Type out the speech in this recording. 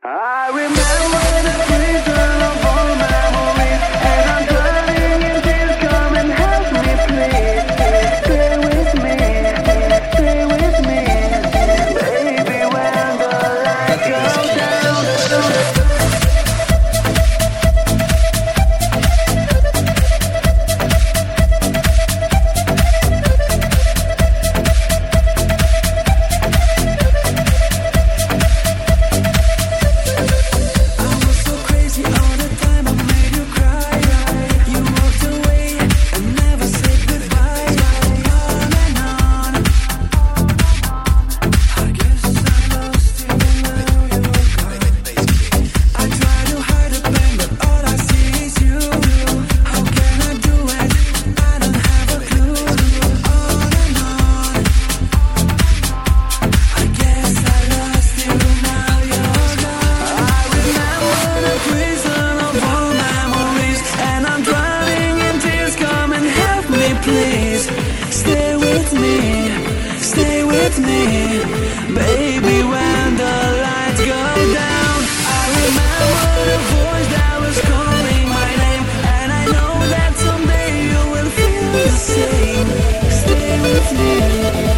I remember the prison of all memories, and I'm drowning in tears. Come and help me, please. Stay with me, baby. When the lights go down. Please stay with me, baby, when the lights go down. I remember the voice that was calling my name, and I know that someday you will feel the same. Stay with me.